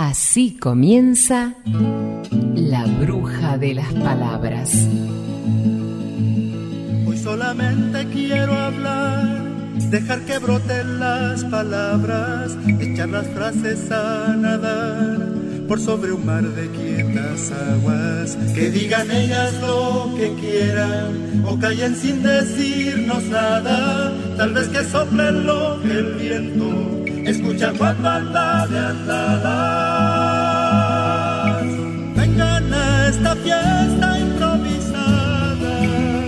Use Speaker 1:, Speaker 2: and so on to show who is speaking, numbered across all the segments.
Speaker 1: Así comienza La Bruja de las Palabras.
Speaker 2: Hoy solamente quiero hablar, dejar que broten las palabras, echar las frases a nadar por sobre un mar de quietas aguas. Que digan ellas lo que quieran o callen sin decirnos nada. Tal vez que soplen lo que el viento escucha cuando anda de andadas. Vengan a esta fiesta improvisada,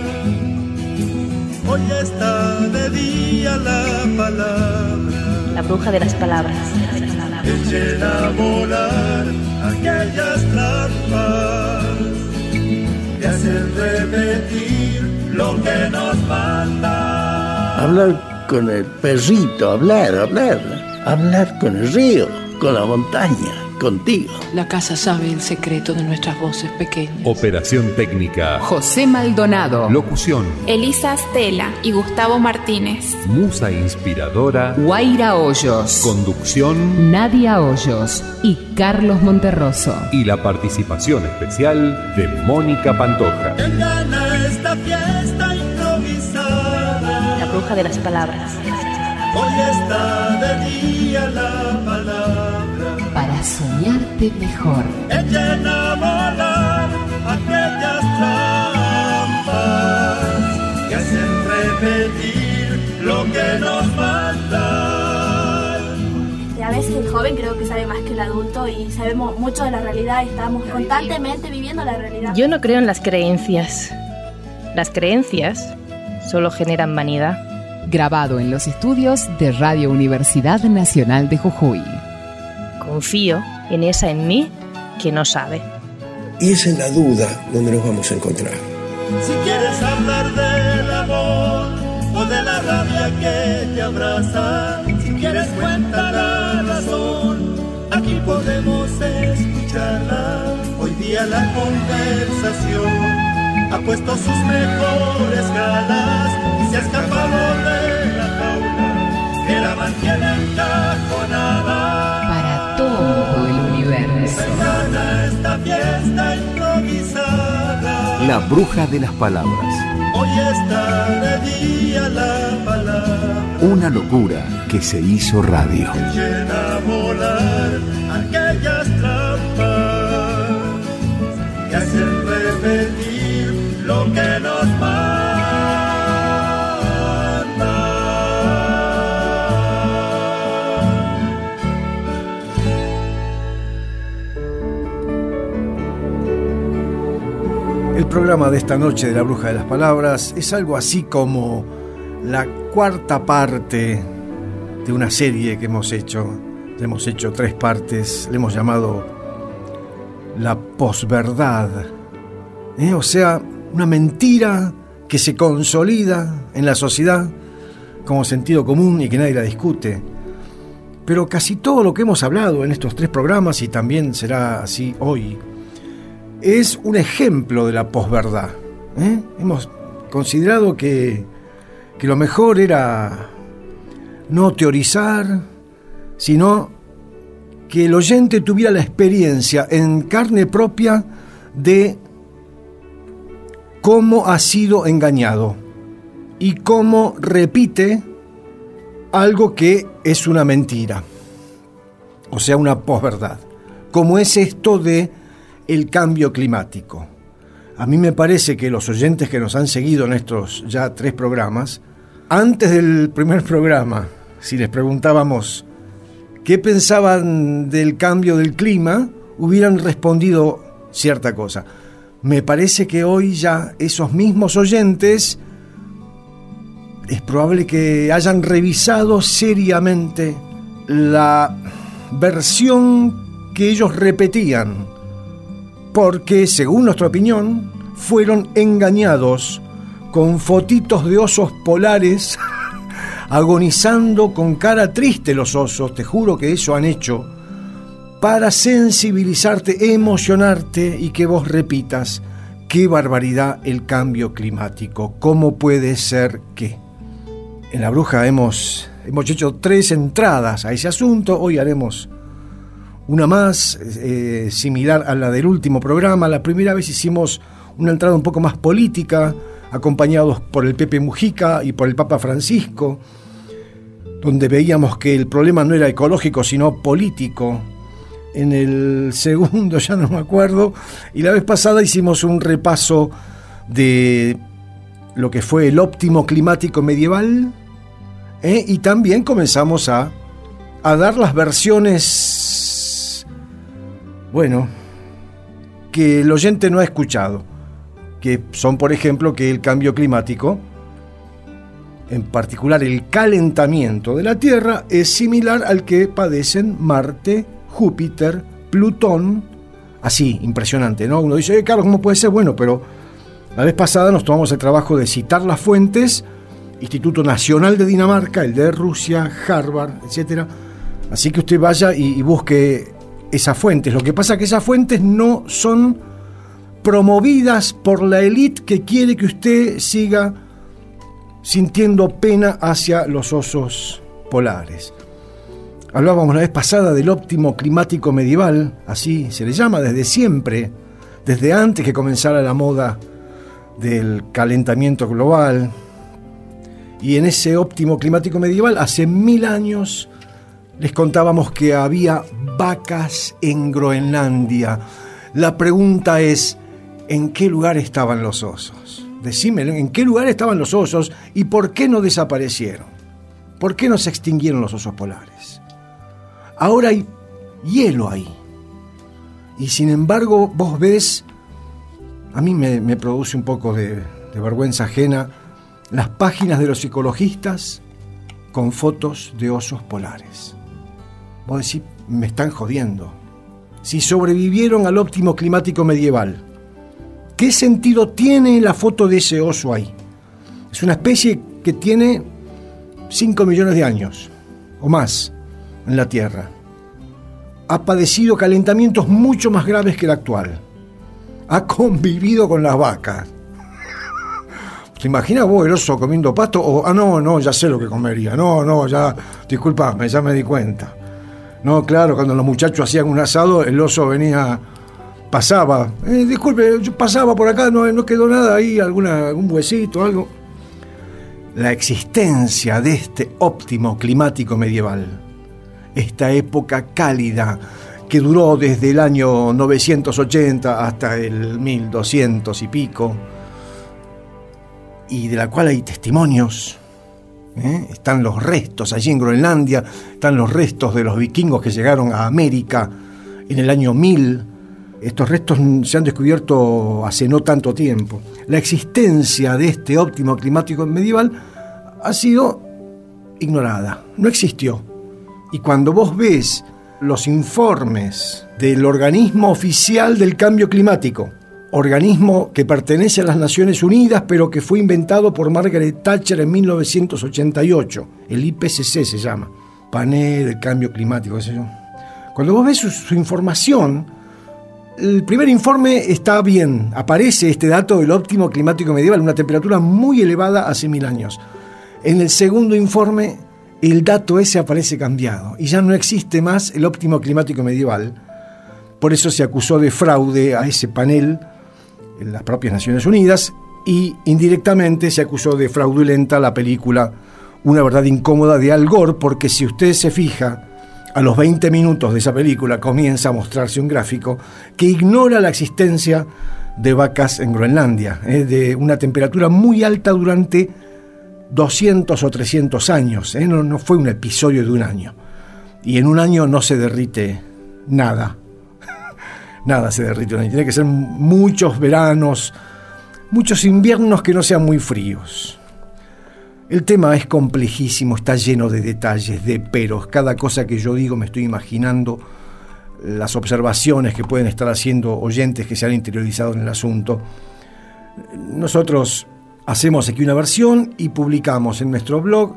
Speaker 2: hoy está de día la palabra.
Speaker 3: La bruja de las palabras.
Speaker 2: Echen a volar aquellas trampas que hacen repetir lo que nos manda.
Speaker 4: Hablar con el perrito, hablar con el río, con la montaña, contigo.
Speaker 5: La casa sabe el secreto de nuestras voces pequeñas.
Speaker 6: Operación técnica:
Speaker 1: José Maldonado.
Speaker 6: Locución:
Speaker 7: Elisa Stella y Gustavo Martínez.
Speaker 6: Musa inspiradora:
Speaker 1: Guaira Hoyos.
Speaker 6: Conducción:
Speaker 1: Nadia Hoyos y Carlos Monterroso.
Speaker 6: Y la participación especial de Mónica Pantoja.
Speaker 2: Vengan a esta fiesta improvisada.
Speaker 3: La bruja de las palabras.
Speaker 2: Hoy está de día la palabra.
Speaker 1: Para soñarte mejor.
Speaker 2: Echen a volar aquellas trampas que hacen repetir lo que nos mandan.
Speaker 8: A veces el joven creo que sabe más que el adulto y sabemos mucho de la realidad y estamos constantemente viviendo la realidad.
Speaker 3: Yo no creo en las creencias. Las creencias solo generan vanidad.
Speaker 1: Grabado en los estudios de Radio Universidad Nacional de Jujuy.
Speaker 3: Confío en esa en mí que no sabe.
Speaker 9: Y es en la duda donde nos vamos a encontrar.
Speaker 2: Si quieres hablar del amor o de la rabia que te abraza, si quieres cuenta la razón, aquí podemos escucharla. Hoy día la conversación ha puesto sus mejores galas y se ha escapado de la jaula que la mantiene encajonada.
Speaker 1: Para todo el universo.
Speaker 2: Vengan a esta fiesta improvisada.
Speaker 6: La bruja de las palabras.
Speaker 2: Hoy está de día la palabra.
Speaker 6: Una locura que se hizo radio.
Speaker 2: Echen a volar aquellas trampas que hacen repetir lo que nos manda.
Speaker 10: El programa de esta noche de La Bruja de las Palabras es algo así como la cuarta parte de una serie que hemos hecho. Hemos hecho 3 partes, le hemos llamado La Posverdad. O sea, una mentira que se consolida en la sociedad como sentido común y que nadie la discute. Pero casi todo lo que hemos hablado en estos 3 programas, y también será así hoy, es un ejemplo de la posverdad. Hemos considerado que lo mejor era no teorizar, sino que el oyente tuviera la experiencia en carne propia de cómo ha sido engañado y cómo repite algo que es una mentira, o sea, una posverdad, como es esto de el cambio climático. A mí me parece que los oyentes que nos han seguido en estos ya 3 programas, antes del primer programa, si les preguntábamos qué pensaban del cambio del clima, hubieran respondido cierta cosa. Me parece que hoy ya esos mismos oyentes es probable que hayan revisado seriamente la versión que ellos repetían, porque, según nuestra opinión, fueron engañados con fotitos de osos polares agonizando con cara triste los osos. Te juro que eso han hecho para sensibilizarte, emocionarte y que vos repitas: qué barbaridad el cambio climático, ¿cómo puede ser que? En La Bruja hemos hecho 3 entradas a ese asunto. Hoy haremos una más, similar a la del último programa. La primera vez hicimos una entrada un poco más política, acompañados por el Pepe Mujica y por el Papa Francisco, donde veíamos que el problema no era ecológico, sino político. En el segundo ya no me acuerdo, y la vez pasada hicimos un repaso de lo que fue el óptimo climático medieval, y también comenzamos a dar las versiones, bueno, que el oyente no ha escuchado, que son, por ejemplo, que el cambio climático, en particular el calentamiento de la Tierra, es similar al que padecen Marte, Júpiter, Plutón. Así, impresionante, ¿no? Uno dice, Carlos, ¿cómo puede ser? Bueno, pero la vez pasada nos tomamos el trabajo de citar las fuentes, Instituto Nacional de Dinamarca, el de Rusia, Harvard, etc. Así que usted vaya y busque esas fuentes. Lo que pasa es que esas fuentes no son promovidas por la élite que quiere que usted siga sintiendo pena hacia los osos polares. Hablábamos la vez pasada del óptimo climático medieval, así se le llama desde siempre, desde antes que comenzara la moda del calentamiento global. Y en ese óptimo climático medieval, hace 1000 años, les contábamos que había vacas en Groenlandia. La pregunta es, ¿en qué lugar estaban los osos? Decime, ¿en qué lugar estaban los osos y por qué no desaparecieron? ¿Por qué no se extinguieron los osos polares? Ahora hay hielo ahí. Y sin embargo, vos ves, a mí me produce un poco de vergüenza ajena, las páginas de los ecologistas con fotos de osos polares. Vos decís, me están jodiendo. Si sobrevivieron al óptimo climático medieval, ¿qué sentido tiene la foto de ese oso ahí? Es una especie que tiene 5 millones de años o más en la Tierra. Ha padecido calentamientos mucho más graves que el actual. Ha convivido con las vacas. ¿Te imaginas vos el oso comiendo pasto? No, ya sé lo que comería. No, ya, disculpame, ya me di cuenta. No, claro, cuando los muchachos hacían un asado, el oso venía, pasaba. Disculpe, yo pasaba por acá, no quedó nada ahí, algún huesito, algo. La existencia de este óptimo climático medieval, esta época cálida que duró desde el año 980 hasta el 1200 y pico, y de la cual hay testimonios. Están los restos allí en Groenlandia, están los restos de los vikingos que llegaron a América en el año 1000. Estos restos se han descubierto hace no tanto tiempo. La existencia de este óptimo climático medieval ha sido ignorada, no existió. Y cuando vos ves los informes del organismo oficial del cambio climático, organismo que pertenece a las Naciones Unidas, pero que fue inventado por Margaret Thatcher en 1988. El IPCC se llama, Panel del Cambio Climático, qué sé yo. Cuando vos ves su información, el primer informe está bien, aparece este dato del óptimo climático medieval, una temperatura muy elevada hace 1000 años. En el segundo informe, el dato ese aparece cambiado, y ya no existe más el óptimo climático medieval. Por eso se acusó de fraude a ese panel en las propias Naciones Unidas, y indirectamente se acusó de fraudulenta la película Una verdad incómoda de Al Gore, porque si usted se fija, a los 20 minutos de esa película comienza a mostrarse un gráfico que ignora la existencia de vacas en Groenlandia, de una temperatura muy alta durante 200 o 300 años, no fue un episodio de un año, y en un año no se derrite nada. Nada se derrite, tiene que ser muchos veranos, muchos inviernos que no sean muy fríos. El tema es complejísimo, está lleno de detalles, de peros. Cada cosa que yo digo me estoy imaginando las observaciones que pueden estar haciendo oyentes que se han interiorizado en el asunto. Nosotros hacemos aquí una versión y publicamos en nuestro blog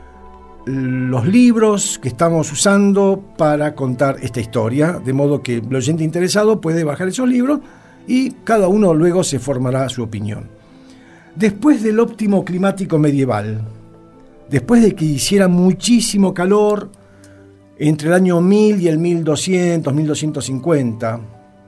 Speaker 10: los libros que estamos usando para contar esta historia, de modo que el oyente interesado puede bajar esos libros y cada uno luego se formará su opinión. Después del óptimo climático medieval, después de que hiciera muchísimo calor Entre el año 1000 y el 1200, 1250,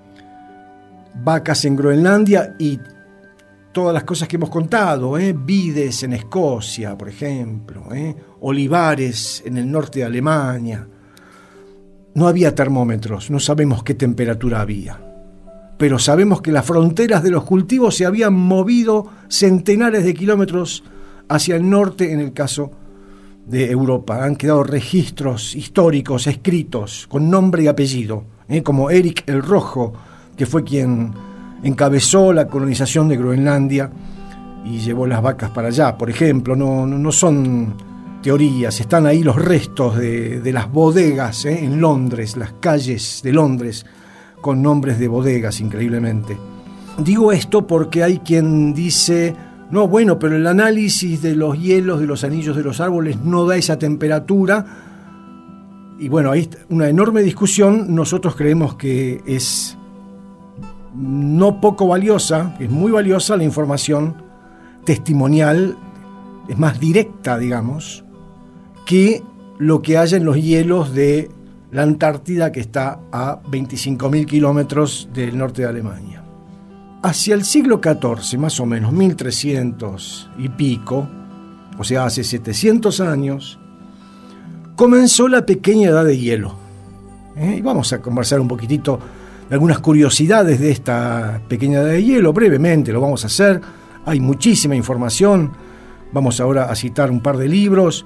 Speaker 10: vacas en Groenlandia y todas las cosas que hemos contado, vides en Escocia, por ejemplo, olivares en el norte de Alemania. No había termómetros, no sabemos qué temperatura había, pero sabemos que las fronteras de los cultivos se habían movido centenares de kilómetros hacia el norte en el caso de Europa. Han quedado registros históricos escritos con nombre y apellido, como Erik el Rojo, que fue quien encabezó la colonización de Groenlandia y llevó las vacas para allá. Por ejemplo, no son teorías, están ahí los restos de las bodegas en Londres, las calles de Londres con nombres de bodegas, increíblemente. Digo esto porque hay quien dice: no, bueno, pero el análisis de los hielos, de los anillos de los árboles no da esa temperatura. Y bueno, hay una enorme discusión. Nosotros creemos que es no poco valiosa, es muy valiosa la información testimonial, es más directa, digamos, que lo que haya en los hielos de la Antártida, que está a 25.000 kilómetros del norte de Alemania. Hacia el siglo XIV, más o menos, 1300 y pico, o sea, hace 700 años, comenzó la pequeña edad de hielo. Y vamos a conversar un poquitito de algunas curiosidades de esta pequeña edad de hielo, brevemente lo vamos a hacer. Hay muchísima información, vamos ahora a citar un par de libros.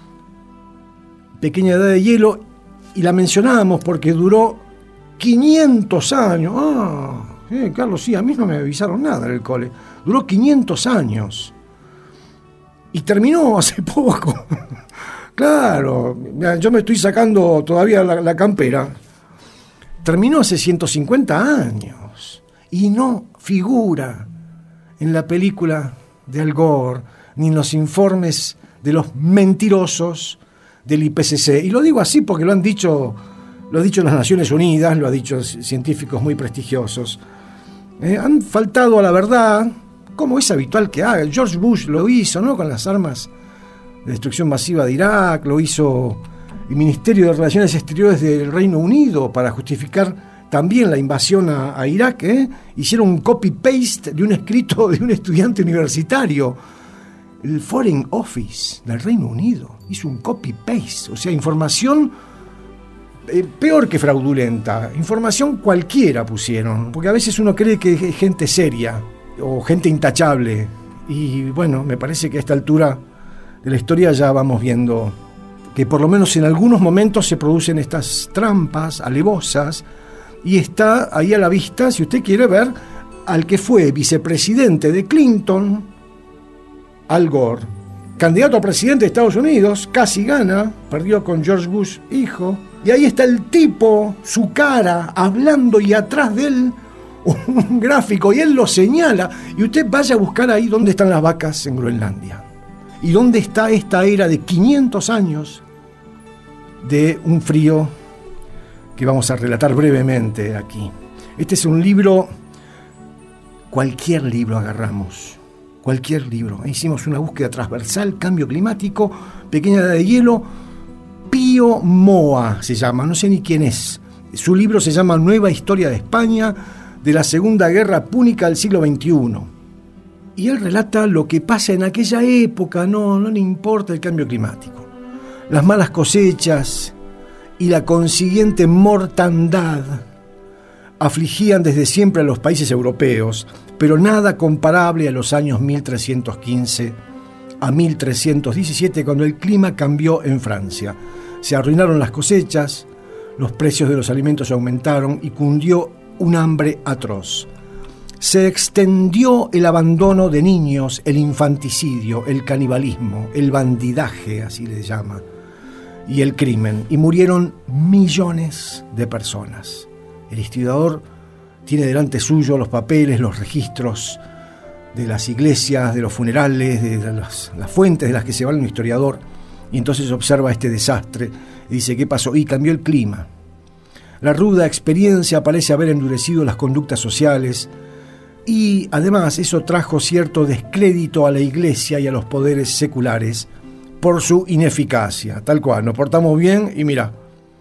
Speaker 10: Pequeña edad de hielo, y la mencionábamos porque duró 500 años. Carlos, sí, a mí no me avisaron nada en el cole. Duró 500 años. Y terminó hace poco. Claro, yo me estoy sacando todavía la campera. Terminó hace 150 años. Y no figura en la película de Al Gore, ni en los informes de los mentirosos del IPCC. Y lo digo así porque lo han dicho las Naciones Unidas, lo han dicho científicos muy prestigiosos. Han faltado a la verdad, como es habitual que haga. George Bush lo hizo, ¿no?, con las armas de destrucción masiva de Irak, lo hizo el Ministerio de Relaciones Exteriores del Reino Unido para justificar también la invasión a Irak. Hicieron un copy-paste de un escrito de un estudiante universitario. El Foreign Office del Reino Unido hizo un copy-paste, o sea, información peor que fraudulenta, información cualquiera pusieron, porque a veces uno cree que es gente seria o gente intachable, y bueno, me parece que a esta altura de la historia ya vamos viendo que por lo menos en algunos momentos se producen estas trampas alevosas, y está ahí a la vista, si usted quiere ver, al que fue vicepresidente de Clinton, Al Gore, candidato a presidente de Estados Unidos, casi gana, perdió con George Bush hijo, y ahí está el tipo, su cara, hablando, y atrás de él un gráfico, y él lo señala, y usted vaya a buscar ahí dónde están las vacas en Groenlandia, y dónde está esta era de 500 años de un frío que vamos a relatar brevemente aquí. Este es un libro, cualquier libro agarramos, cualquier libro. Hicimos una búsqueda transversal, cambio climático, pequeña edad de hielo. Pío Moa se llama, no sé ni quién es. Su libro se llama Nueva Historia de España, de la Segunda Guerra Púnica del siglo XXI. Y él relata lo que pasa en aquella época, no le importa el cambio climático. Las malas cosechas y la consiguiente mortandad afligían desde siempre a los países europeos, pero nada comparable a los años 1315 a 1317, cuando el clima cambió en Francia. Se arruinaron las cosechas, los precios de los alimentos aumentaron y cundió un hambre atroz. Se extendió el abandono de niños, el infanticidio, el canibalismo, el bandidaje, así le llama, y el crimen, y murieron millones de personas. El historiador tiene delante suyo los papeles, los registros de las iglesias, de los funerales, de las fuentes de las que se vale un historiador, y entonces observa este desastre y dice: ¿qué pasó? Y cambió el clima. La ruda experiencia parece haber endurecido las conductas sociales, y además eso trajo cierto descrédito a la iglesia y a los poderes seculares por su ineficacia. Tal cual, nos portamos bien y mira,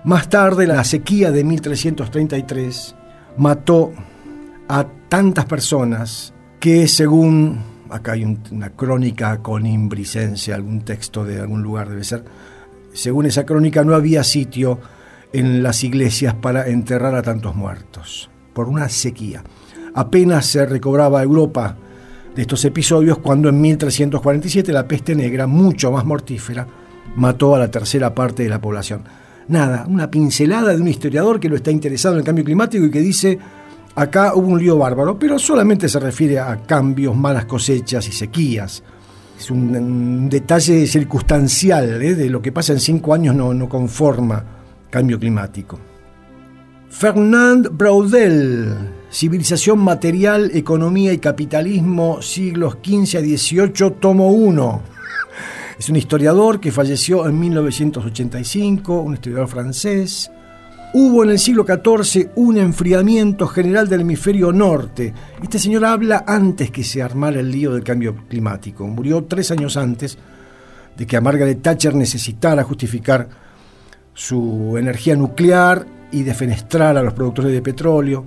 Speaker 10: Más tarde, la sequía de 1333 mató a tantas personas que, según, acá hay una crónica conimbricense, algún texto de algún lugar debe ser, según esa crónica no había sitio en las iglesias para enterrar a tantos muertos, por una sequía. Apenas se recobraba Europa de estos episodios cuando en 1347 la peste negra, mucho más mortífera, mató a la tercera parte de la población. Nada, una pincelada de un historiador que lo está interesado en el cambio climático y que dice: acá hubo un lío bárbaro, pero solamente se refiere a cambios, malas cosechas y sequías. Es un detalle circunstancial, de lo que pasa en 5 años no conforma cambio climático. Fernand Braudel, Civilización material, economía y capitalismo, siglos XV a XVIII, tomo 1. Es un historiador que falleció en 1985, un historiador francés. Hubo en el siglo XIV un enfriamiento general del hemisferio norte. Este señor habla antes que se armara el lío del cambio climático. Murió 3 años antes de que a Margaret Thatcher necesitara justificar su energía nuclear y defenestrar a los productores de petróleo.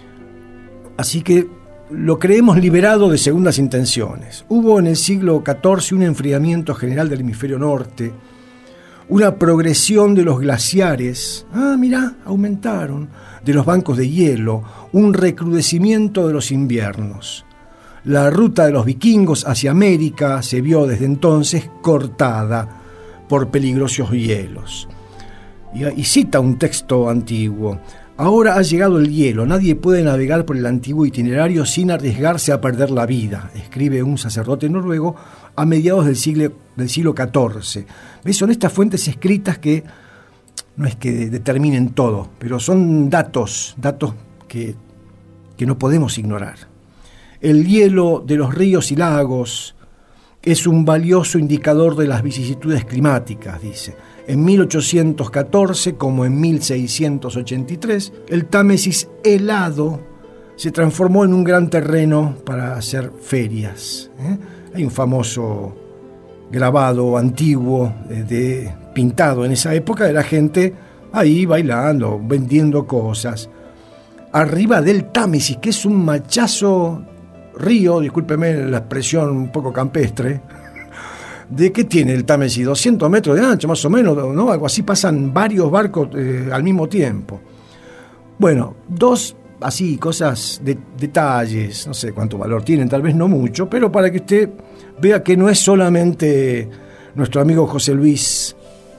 Speaker 10: Así que lo creemos liberado de segundas intenciones. Hubo en el siglo XIV un enfriamiento general del hemisferio norte, una progresión de los glaciares, aumentaron, de los bancos de hielo, un recrudecimiento de los inviernos. La ruta de los vikingos hacia América se vio desde entonces cortada por peligrosos hielos. Y cita un texto antiguo: ahora ha llegado el hielo, nadie puede navegar por el antiguo itinerario sin arriesgarse a perder la vida, escribe un sacerdote noruego a mediados del siglo XIV. ¿Ves? Son estas fuentes escritas que no es que determinen todo, pero son datos que no podemos ignorar. El hielo de los ríos y lagos es un valioso indicador de las vicisitudes climáticas, dice. En 1814, como en 1683, el Támesis helado se transformó en un gran terreno para hacer ferias. Hay un famoso grabado antiguo pintado en esa época de la gente ahí bailando, vendiendo cosas. Arriba del Támesis, que es un machazo río, discúlpeme la expresión un poco campestre, ¿de qué tiene el Támesis? 200 metros de ancho, más o menos, ¿no? Algo así, pasan varios barcos al mismo tiempo. Bueno, 2 así, cosas, detalles, no sé cuánto valor tienen, tal vez no mucho, pero para que usted vea que no es solamente nuestro amigo José Luis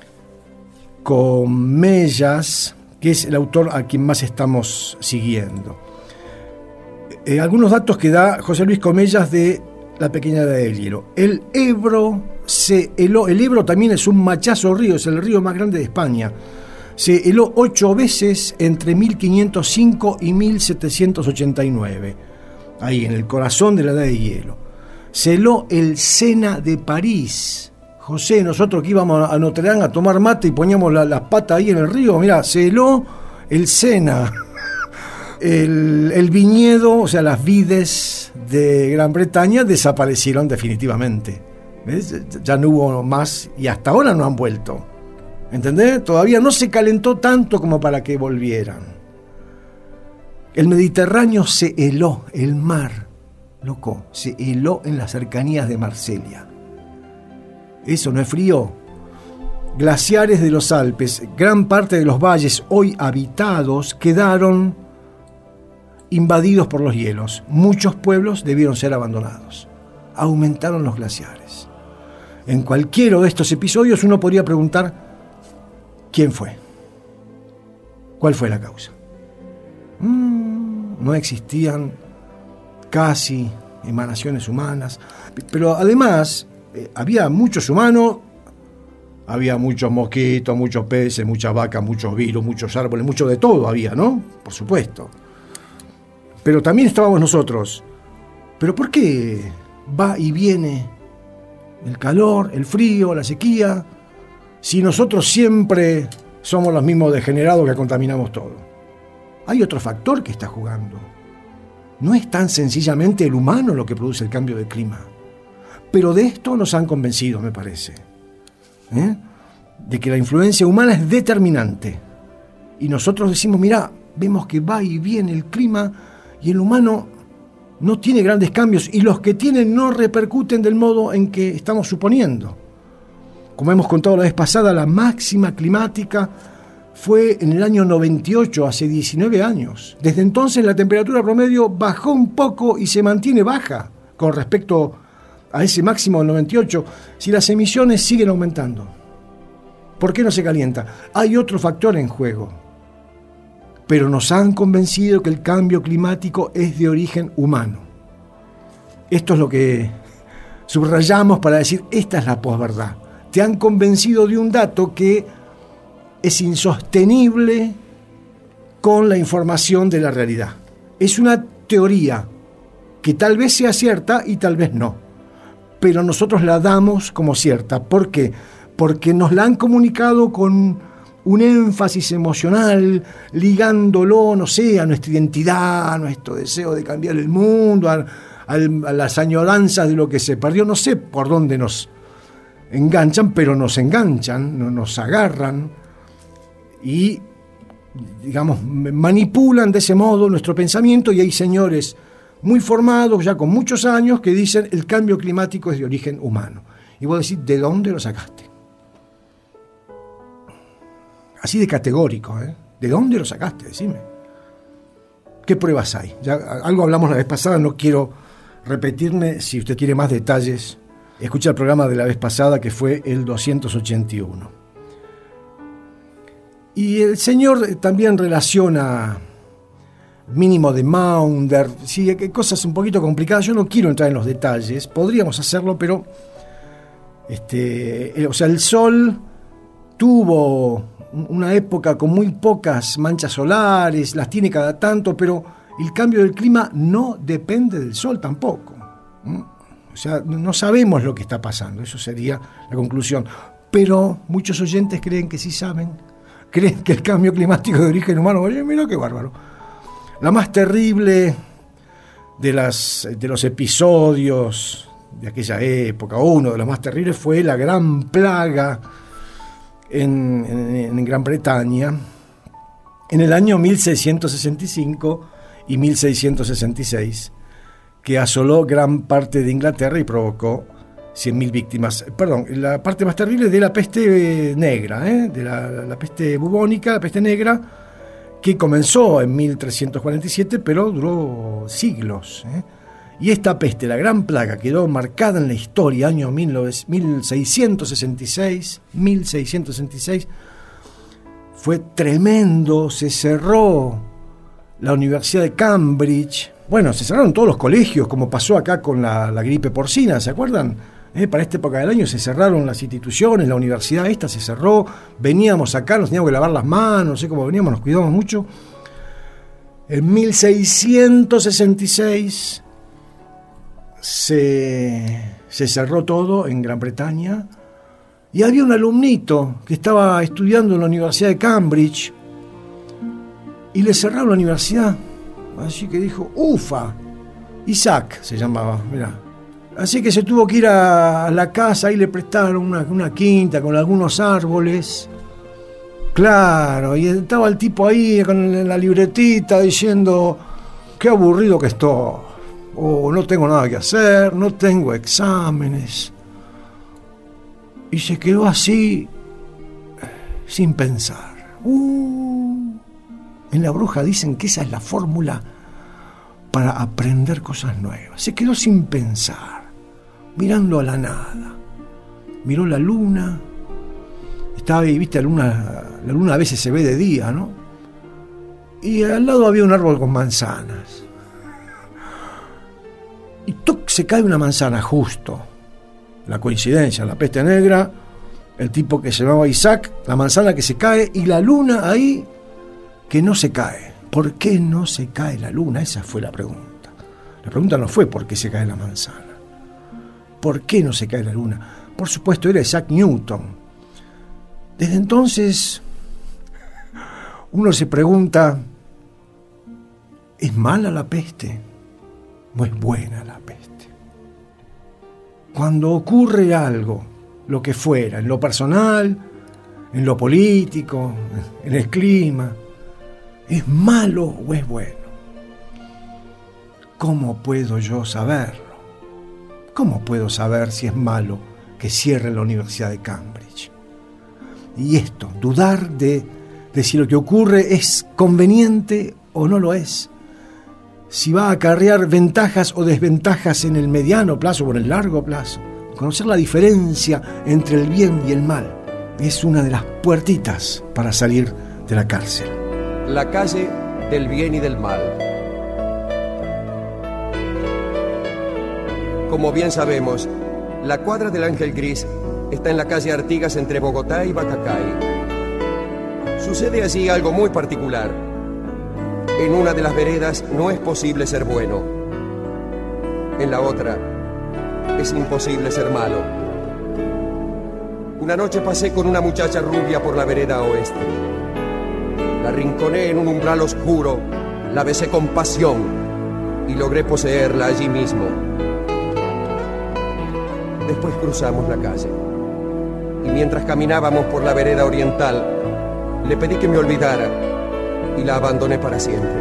Speaker 10: Comellas, que es el autor a quien más estamos siguiendo. Algunos datos que da José Luis Comellas de la pequeña edad del hielo. El Ebro se heló. El Ebro también es un machazo río, es el río más grande de España. Se heló 8 veces entre 1505 y 1789, ahí en el corazón de la edad de hielo. Se heló el Sena de París. José, nosotros que íbamos a Notre Dame a tomar mate y poníamos las patas ahí en el río, mirá, se heló el Sena. El viñedo, o sea, las vides de Gran Bretaña desaparecieron definitivamente. ¿Ves? Ya no hubo más y hasta ahora no han vuelto. ¿Entendés? Todavía no se calentó tanto como para que volvieran. El Mediterráneo se heló, el mar, loco, se heló en las cercanías de Marsella. ¿Eso no es frío? Glaciares de los Alpes, gran parte de los valles hoy habitados quedaron invadidos por los hielos. Muchos pueblos debieron ser abandonados. Aumentaron los glaciares. En cualquiera de estos episodios uno podría preguntar: ¿quién fue? ¿Cuál fue la causa? No existían casi emanaciones humanas, pero además había muchos humanos, había muchos mosquitos, muchos peces, muchas vacas, muchos virus, muchos árboles, mucho de todo había, ¿no? Por supuesto. Pero también estábamos nosotros. ¿Pero por qué va y viene el calor, el frío, la sequía, si nosotros siempre somos los mismos degenerados que contaminamos todo? Hay otro factor que está jugando. No es tan sencillamente el humano lo que produce el cambio de clima. Pero de esto nos han convencido, me parece. De que la influencia humana es determinante. y nosotros decimos, mirá, vemos que va y viene el clima y el humano no tiene grandes cambios y los que tienen no repercuten del modo en que estamos suponiendo. Como hemos contado la vez pasada, la máxima climática fue en el año 98, hace 19 años. Desde entonces la temperatura promedio bajó un poco y se mantiene baja con respecto a ese máximo del 98, si las emisiones siguen aumentando. ¿Por qué no se calienta? Hay otro factor en juego. Pero nos han convencido que el cambio climático es de origen humano. Esto es lo que subrayamos para decir, esta es la posverdad. Te han convencido de un dato que es insostenible con la información de la realidad. Es una teoría que tal vez sea cierta y tal vez no. Pero nosotros la damos como cierta. ¿Por qué? Porque nos la han comunicado con un énfasis emocional, ligándolo, no sé, a nuestra identidad, a nuestro deseo de cambiar el mundo, a las añoranzas de lo que se perdió. No sé por dónde nos enganchan, pero nos enganchan, nos agarran y, digamos, manipulan de ese modo nuestro pensamiento, y hay señores muy formados, ya con muchos años, que dicen el cambio climático es de origen humano. Y vos decís, ¿de dónde lo sacaste? Así de categórico, ¿eh? ¿De dónde lo sacaste? Decime. ¿Qué pruebas hay? Ya algo hablamos la vez pasada, no quiero repetirme. Si usted quiere más detalles, escucha el programa de la vez pasada, que fue el 281. Y el señor también relaciona mínimo de Maunder, sí, cosas un poquito complicadas. Yo no quiero entrar en los detalles, podríamos hacerlo, pero o sea, el Sol tuvo una época con muy pocas manchas solares, las tiene cada tanto, pero el cambio del clima no depende del Sol tampoco. O sea, no sabemos lo que está pasando, eso sería la conclusión. Pero muchos oyentes creen que sí saben, creen que el cambio climático es de origen humano. Oye, mira qué bárbaro. La más terrible de los episodios de aquella época, uno de los más terribles, fue la gran plaga en Gran Bretaña en el año 1665 y 1666, que asoló gran parte de Inglaterra y provocó 100.000 víctimas. Perdón, la parte más terrible de la peste negra, de la peste bubónica, la peste negra, que comenzó en 1347, pero duró siglos. Y esta peste, la gran plaga, quedó marcada en la historia, año 1666, fue tremendo, se cerró la Universidad de Cambridge, bueno, se cerraron todos los colegios, como pasó acá con la gripe porcina, ¿se acuerdan? Para esta época del año se cerraron las instituciones, la universidad esta se cerró, veníamos acá, nos teníamos que lavar las manos, no sé cómo veníamos, nos cuidamos mucho. En 1666 se cerró todo en Gran Bretaña, y había un alumnito que estaba estudiando en la Universidad de Cambridge y le cerraron la universidad. Así que dijo, ufa, Isaac se llamaba, mirá. Así que se tuvo que ir a la casa, y le prestaron una quinta con algunos árboles. Claro, y estaba el tipo ahí con la libretita diciendo, qué aburrido que estoy. No tengo nada que hacer, no tengo exámenes. Y se quedó así, sin pensar. En La Bruja dicen que esa es la fórmula para aprender cosas nuevas. Se quedó sin pensar, mirando a la nada. Miró la luna. Estaba ahí, viste, la luna a veces se ve de día, ¿no? Y al lado había un árbol con manzanas. Y ¡tuc! Se cae una manzana justo. La coincidencia, la peste negra, el tipo que se llamaba Isaac, la manzana que se cae y la luna ahí que no se cae. ¿Por qué no se cae la luna? Esa fue la pregunta. La pregunta no fue por qué se cae la manzana. ¿Por qué no se cae la luna? Por supuesto, era Isaac Newton. Desde entonces, uno se pregunta, ¿es mala la peste o es buena la peste? Cuando ocurre algo, lo que fuera, en lo personal, en lo político, en el clima, ¿Es malo o es bueno? ¿Cómo puedo yo saberlo? ¿Cómo puedo saber si es malo que cierre la Universidad de Cambridge? Y esto, dudar de si lo que ocurre es conveniente o no lo es, si va a acarrear ventajas o desventajas en el mediano plazo o en el largo plazo. Conocer la diferencia entre el bien y el mal es una de las puertitas para salir de la cárcel.
Speaker 11: La calle del bien y del mal. Como bien sabemos, la cuadra del Ángel Gris está en la calle Artigas entre Bogotá y Bacacay. Sucede allí algo muy particular. En una de las veredas no es posible ser bueno. En la otra es imposible ser malo. Una noche pasé con una muchacha rubia por la vereda oeste. La arrinconé en un umbral oscuro, la besé con pasión y logré poseerla allí mismo. Después cruzamos la calle y mientras caminábamos por la vereda oriental, le pedí que me olvidara y la abandoné para siempre.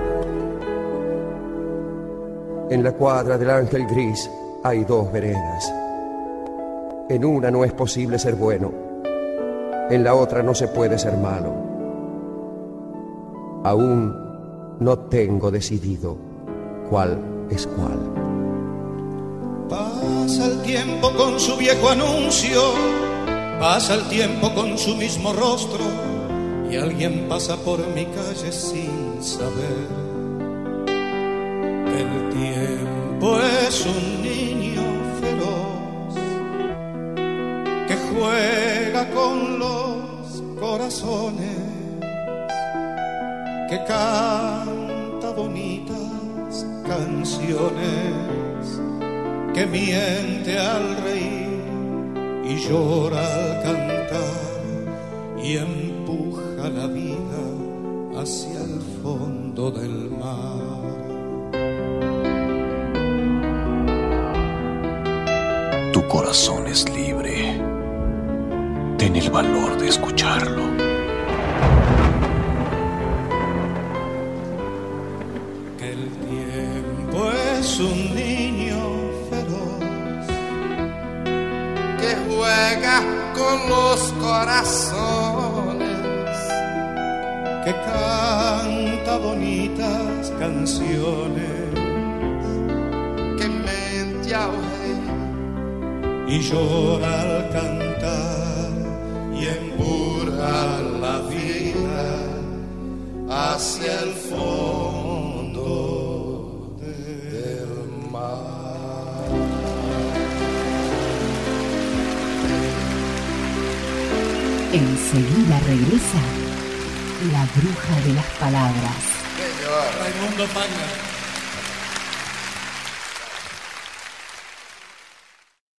Speaker 11: En la cuadra del Ángel Gris hay dos veredas. En una no es posible ser bueno, en la otra no se puede ser malo. Aún no tengo decidido cuál es cuál.
Speaker 2: Pasa el tiempo con su viejo anuncio, pasa el tiempo con su mismo rostro, y alguien pasa por mi calle sin saber que el tiempo es un niño feroz que juega con los corazones, que canta bonitas canciones, que miente al reír y llora al cantar y empuja la vida hacia el fondo del mar.
Speaker 12: Tu corazón es libre. Ten el valor de escucharlo.
Speaker 2: Que el tiempo es un niño feroz
Speaker 13: que juega con los corazones,
Speaker 2: que canta bonitas canciones,
Speaker 13: que mente al reír
Speaker 2: y llora al cantar y empuja la vida hacia el fondo del mar.
Speaker 1: Enseguida regresa la bruja de las palabras.
Speaker 2: Raimundo Panga.